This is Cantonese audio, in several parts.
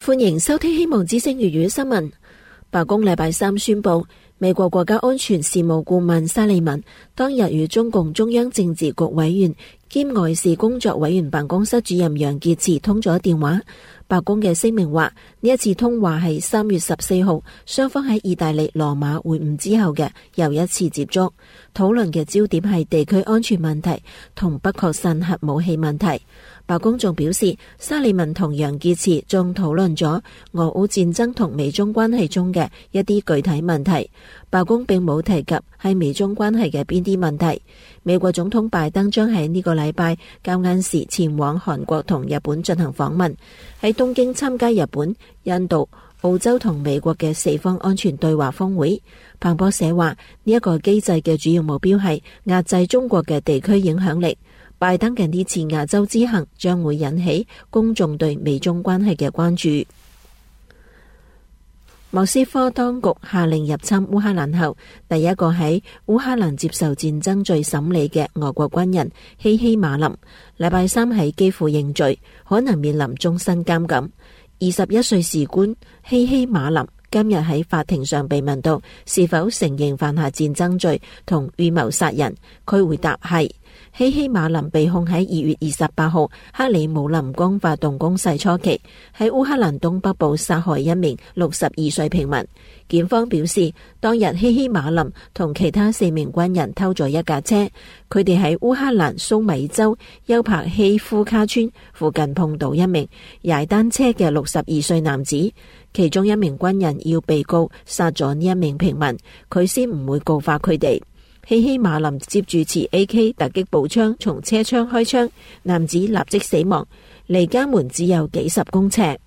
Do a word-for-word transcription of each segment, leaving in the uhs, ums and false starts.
歡迎收聽希望之聲粵語新聞。白宮禮拜三宣布，美國國家安全事務顧問沙利文當日與中共中央政治局委員兼外事工作委員辦公室主任楊潔篪通咗電話。白宮嘅聲明話，呢一次通話係三月十四號雙方喺意大利羅馬會晤之後嘅又一次接觸，討論嘅焦點係地區安全問題同不擴散核武器問題。白宮仲表示，沙利文同楊潔篪仲討論咗俄烏戰爭同美中關係中嘅一啲具體問題。白宮並冇提及係美中關係嘅邊啲問題。美國總統拜登將喺呢個禮拜較晏時前往韓國同日本進行訪問，喺東京參加日本、印度、澳洲同美國嘅四方安全對話峰會。彭博社話，呢一個機制嘅主要目標係壓制中國嘅地區影響力。拜登嘅呢次亞洲之行將會引起公眾對美中關係嘅關注。莫斯科當局下令入侵烏克蘭後，第一個喺烏克蘭接受戰爭罪審理嘅俄國軍人希希馬林，禮拜三喺基輔認罪，可能面臨終身監禁。二十一歲士官希希馬林今日喺法庭上被問到是否承認犯下戰爭罪同預謀殺人，佢回答係。希希馬林被控喺二月二十八號克里姆林宮發動攻勢初期，喺烏克蘭東北部殺害一名六十二歲平民。檢方表示，當日希希馬林同其他四名軍人偷咗一架車，佢哋喺烏克蘭蘇米州丘帕希夫卡村附近碰到一名踩單車嘅六十二歲男子，其中一名軍人要被告殺咗呢一名平民，佢先唔會告發佢哋。希希馬林接住持 A K 突擊步槍從車窗開槍，男子立即死亡，離家門只有幾十公尺。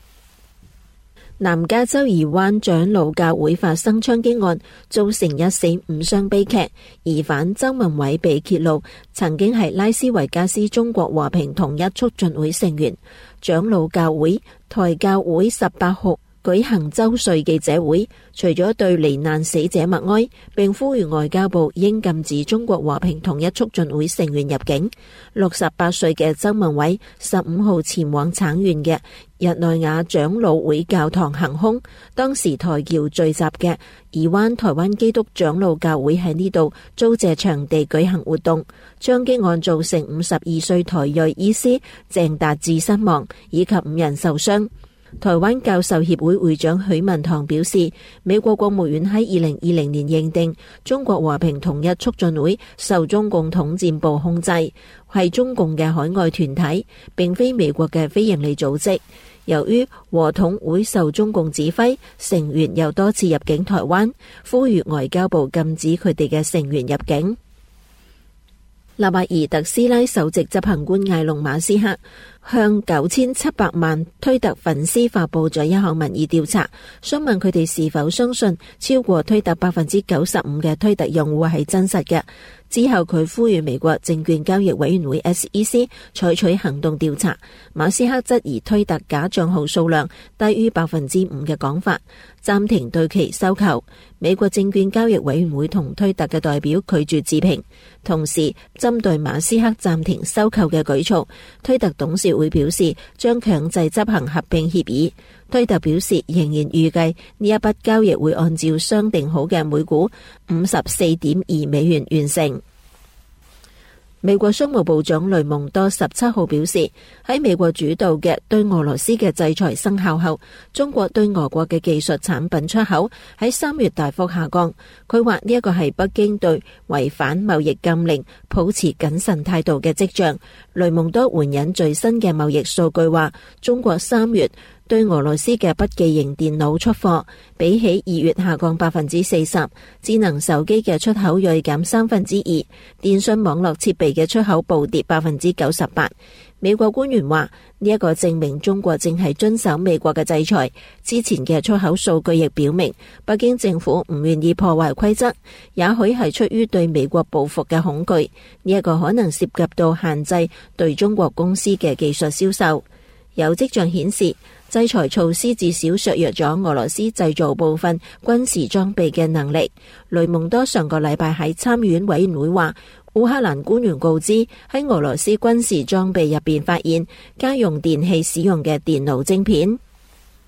南加州宜灣長老教會發生槍擊案，造成一死五傷悲劇，疑犯周文偉被揭露曾經係拉斯維加斯中國和平統一促進會成員。長老教會台教會十八號舉行周歲記者會，除咗對罹難死者默哀，並呼籲外交部應禁止中國和平統一促進會成員入境。六十八歲嘅周文偉十五號前往橙縣嘅日內瓦長老會教堂行兇，當時台僑聚集嘅宜灣台灣基督長老教會喺呢度租借場地舉行活動。槍擊案造成五十二歲台裔醫師鄭達志身亡，以及五人受傷。台灣教授協會會長許文堂表示，美國國務院喺二零二零年認定中國和平統一促進會受中共統戰部控制，係中共嘅海外團體，並非美國嘅非營利組織。由於和統會受中共指揮，成員又多次入境台灣，呼籲外交部禁止佢哋嘅成員入境。納瓦爾特斯拉首席執行官艾隆馬斯克向九千七百萬推特粉絲發佈咗一項民意調查，詢問佢哋是否相信超過推特百分之九十五嘅推特用戶係真實嘅。之後佢呼籲美國證券交易委員會 S E C 採取行動調查。馬斯克質疑推特假賬號數量低於百分之五嘅講法，暫停對其收購。美國證券交易委員會同推特嘅代表拒絕置評。同時，針對馬斯克暫停收購嘅舉措，推特董事會表示將強制執行合併協議。推特表示仍然預計呢一筆交易會按照商定好嘅每股五十四點二美元完成。美國商務部長雷蒙多十七號表示，喺美國主導嘅對俄羅斯嘅制裁生效後，中國對俄國嘅技術產品出口喺三月大幅下降。佢話呢一個係北京對違反貿易禁令抱持謹慎態度嘅跡象。雷蒙多援引最新嘅貿易數據話，中國三月對俄羅斯嘅筆記型電腦出貨比起二月下降百分之四十，智能手機嘅出口銳減三分之二，電信網絡設備嘅出口暴跌百分之九十八。美國官員話呢一個證明中國正係遵守美國嘅制裁。之前嘅出口數據亦表明，北京政府唔願意破壞規則，也許係出於對美國報復嘅恐懼。呢一個可能涉及到限制對中國公司嘅技術銷售。有跡象顯示，制裁措施至少削弱咗俄羅斯製造部分軍事裝備嘅能力。雷蒙多上個禮拜喺參議院委員會話，烏克蘭官員告知喺俄羅斯軍事裝備入邊發現家用電器使用嘅電腦晶片。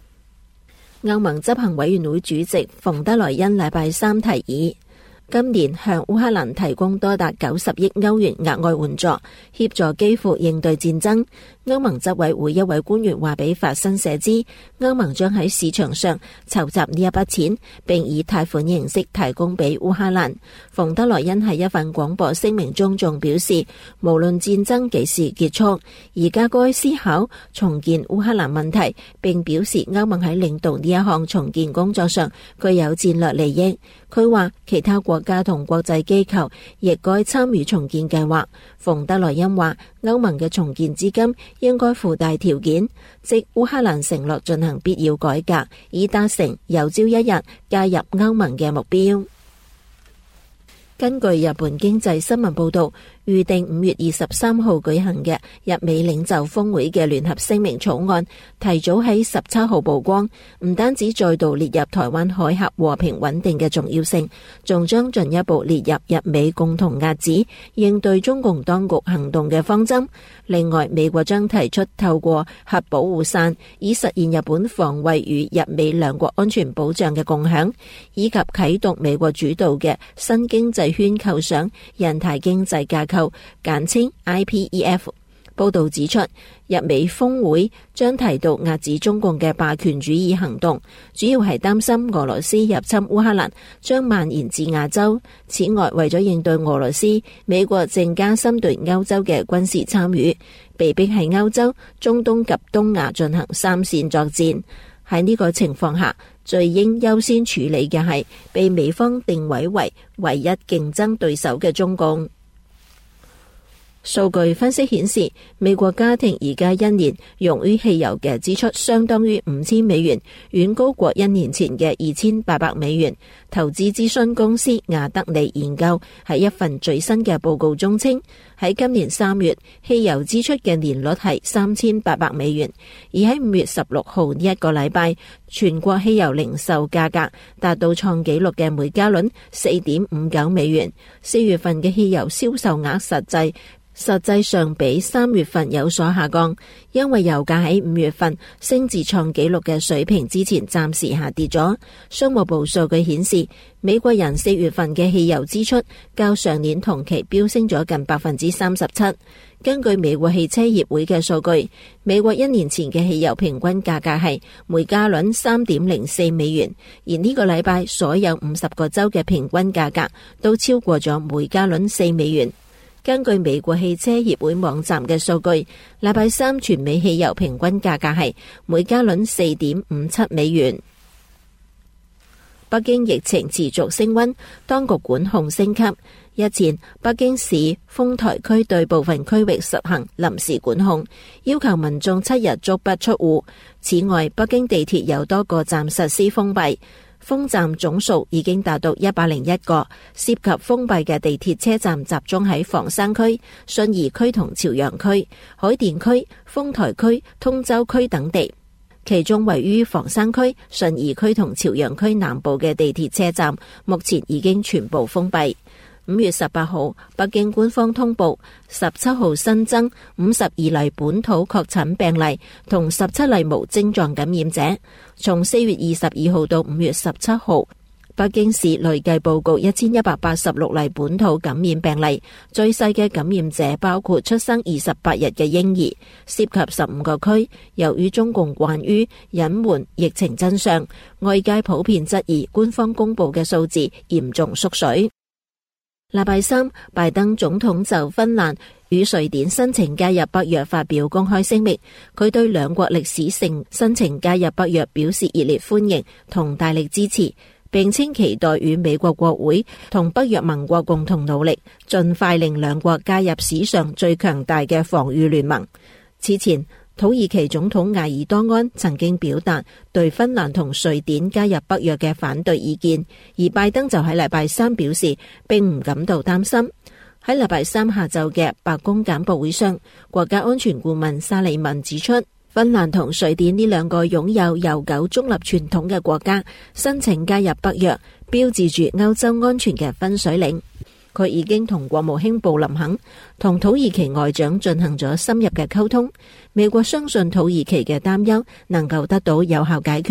歐盟執行委員會主席馮德萊恩禮拜三提議，今年向烏克蘭提供多達九十億歐元額外援助，協助基輔應對戰爭。歐盟執委會一位官員話俾法新社知，歐盟將喺市場上籌集呢一筆錢，並以貸款形式提供俾烏克蘭。馮德萊恩喺一份廣播聲明中仲表示，無論戰爭幾時結束，而家該思考重建烏克蘭問題，並表示歐盟喺領導呢一項重建工作上具有戰略利益。佢話其他國家同國際機構亦該參與重建計劃。馮德萊恩話，歐盟嘅重建資金應該附帶條件，即烏克蘭承諾進行必要改革，以達成有朝一日加入歐盟嘅目標。根據日本經濟新聞報道，預定五月二十三號舉行嘅日美領袖峰會嘅聯合聲明草案，提早喺十七號曝光，唔單止再度列入台灣海峽和平穩定嘅重要性，仲將進一步列入日美共同遏止應對中共當局行動嘅方針。另外，美國將提出透過核保護傘，以實現日本防衛與日美兩國安全保障嘅共享，以及啟動美國主導嘅新經濟圈構想印太經濟架構，簡稱 I P E F。 報道指出，日美峰會將提到遏止中共嘅霸權主義行動，主要係擔心俄羅斯入侵烏克蘭將蔓延至亞洲。此外，為咗應對俄羅斯，美國正加深對歐洲嘅軍事參與，被迫喺歐洲、中東及東亞進行三線作戰。喺呢個情況下，最應優先處理嘅係被美方定位為唯一競爭對手嘅中共。數據分析顯示，美國家庭而家一年用於汽油嘅支出相當於五千美元，遠高過一年前嘅二千八百美元。投資諮詢公司亞德利研究喺一份最新嘅報告中稱，喺今年三月，汽油支出嘅年率係三千八百美元，而喺五月十六號呢一個禮拜，全國汽油零售價格達到創紀錄嘅每加侖四點五九美元。四月份嘅汽油銷售額實際實際上比三月份有所下降，因為油價喺五月份升至創紀錄嘅水平之前暫時下跌咗。商務部數據顯示，美國人四月份嘅汽油支出較上年同期飆升咗近百分之三十七。根據美國汽車協會嘅數據，美國一年前嘅汽油平均價格係每加侖三點零四美元，而呢個禮拜所有五十個州嘅平均價格都超過咗每加侖四美元。根據美國汽車協會網站嘅數據，禮拜三全美汽油平均價格係每加侖四點五七美元。北京疫情持續升溫，當局管控升級。日前，北京市豐台區對部分區域實行臨時管控，要求民眾七日足不出戶。此外，北京地鐵有多個站實施封閉。封站總數已經達到一百零一個，涉及封閉嘅地鐵車站集中喺房山區、信義區同朝陽區、海淀區、豐台區、通州區等地。其中位於房山區、信義區同朝陽區南部嘅地鐵車站，目前已經全部封閉。五月十八號，北京官方通報，十七號新增五十二例本土確診病例同十七例無症狀感染者。從四月二十二號到五月十七號，北京市累計報告一千一百八十六例本土感染病例，最細嘅感染者包括出生二十八日嘅嬰兒，涉及十五個區。由於中共慣於隱瞞疫情真相，外界普遍質疑官方公布嘅數字嚴重縮水。禮拜三，拜登總統就芬蘭與瑞典申請加入北約發表公開聲明，佢對兩國歷史性申請加入北約表示熱烈歡迎同大力支持，並稱期待與美國國會同北約盟國共同努力，盡快令兩國加入史上最強大嘅防禦聯盟。此前，土耳其總統埃爾多安曾經表達對芬蘭同瑞典加入北約嘅反對意見，而拜登就喺禮拜三表示並唔感到擔心。喺禮拜三下晝嘅白宮簡報會上，國家安全顧問沙利文指出，芬蘭同瑞典呢兩個擁有悠久中立傳統嘅國家申請加入北約，標誌住歐洲安全嘅分水嶺。佢已經同國務卿布林肯同土耳其外長進行咗深入嘅溝通。美國相信土耳其嘅擔憂能夠得到有效解決。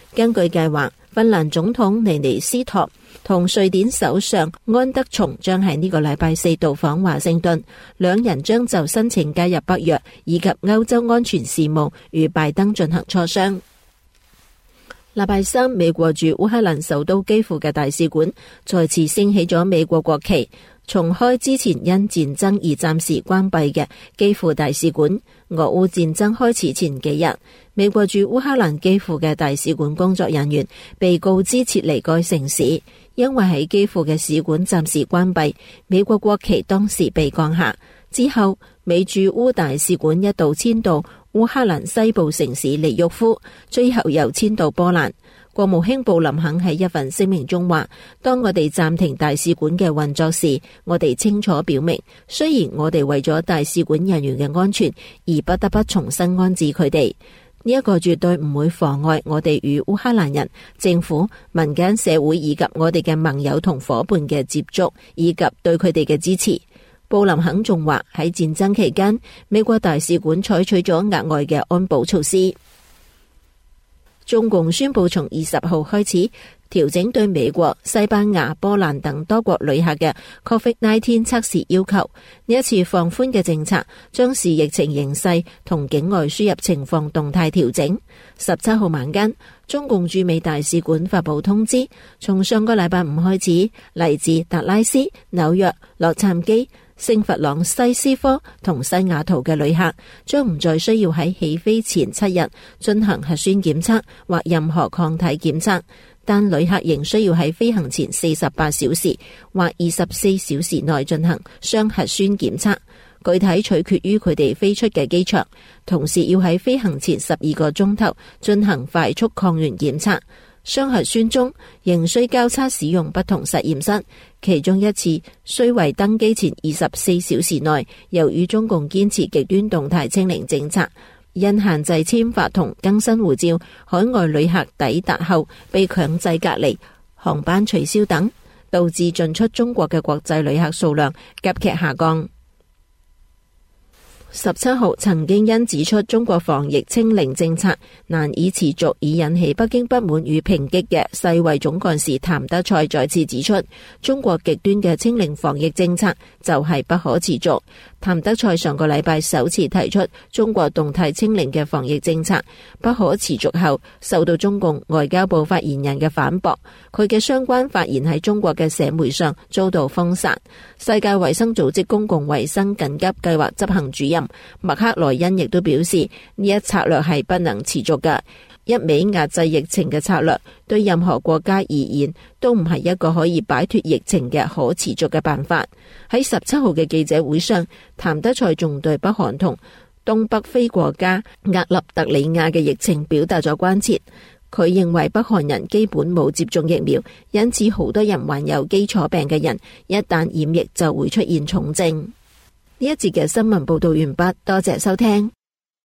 根據計劃，芬蘭總統尼尼斯托同瑞典首相安德松將喺呢個禮拜四到訪華盛頓，兩人將就申請加入北約以及歐洲安全事務與拜登進行磋商。禮拜三，美國駐烏克蘭首都基輔嘅大使館再次升起咗美國國旗，重開之前因戰爭而暫時關閉嘅基輔大使館。俄烏戰爭開始前幾日，美國駐烏克蘭基輔嘅大使館工作人員被告知撤離該城市，因為喺基輔嘅使館暫時關閉，美國國旗當時被降下。之後，美駐烏大使館一度遷到烏克蘭西部城市利沃夫，最後又遷到波蘭。國務卿布林肯喺一份聲明中話，當我哋暫停大使館嘅運作時，我哋清楚表明，雖然我哋為咗大使館人員嘅安全而不得不重新安置佢哋，呢一個絕對唔會妨礙我哋與烏克蘭人、政府、民間社會以及我哋嘅盟友同夥伴嘅接觸，以及對佢哋嘅支持。布林肯仲話，喺戰爭期間，美國大使館採取咗額外嘅安保措施。中共宣布從二十號開始調整對美國、西班牙、波蘭等多國旅客嘅 Covid 十九 測試要求。呢一次放寬嘅政策將視疫情形勢同境外輸入情況動態調整。十七號晚間，中共駐美大使館發佈通知，從上個禮拜五開始，嚟自達拉斯、紐約、洛杉磯、聖弗朗西斯科同西雅圖嘅旅客將唔再需要喺起飛前七日進行核酸檢測或任何抗體檢測，但旅客仍需要喺飛行前四十八小時或二十四小時內進行雙核酸檢測，具體取決於佢哋飛出嘅機場，同時要喺飛行前十二個鐘頭進行快速抗原檢測。雙核酸中仍需交叉使用不同實驗室，其中一次需為登機前二十四小時內，由於中共堅持極端動態清零政策，因限制簽發同更新護照，海外旅客抵達後被強制隔離、航班取消等，導致進出中國嘅國際旅客數量急劇下降。十七號曾經因指出中國防疫清零政策難以持續而引起北京不滿與抨擊嘅世衛總幹事譚德塞再次指出，中國極端嘅清零防疫政策就係不可持續。譚德塞上個禮拜首次提出中國動態清零嘅防疫政策不可持續後，受到中共外交部發言人嘅反駁，佢嘅相關發言喺中國嘅社媒上遭到封殺。世界衛生組織公共衛生緊急計劃執行主任麥克萊恩亦都表示，呢一策略係不能持續嘅，一味壓制疫情嘅策略對任何國家而言都唔係一個可以擺脫疫情嘅可持續嘅辦法。喺十七號嘅記者會上，譚德塞仲對北韓同東北非國家厄立特里亞嘅疫情表達咗關切。佢認為北韓人基本冇接種疫苗，因此好多人患有基礎病嘅人一旦染疫就會出現重症。呢一節嘅新聞報道完畢，多謝收聽。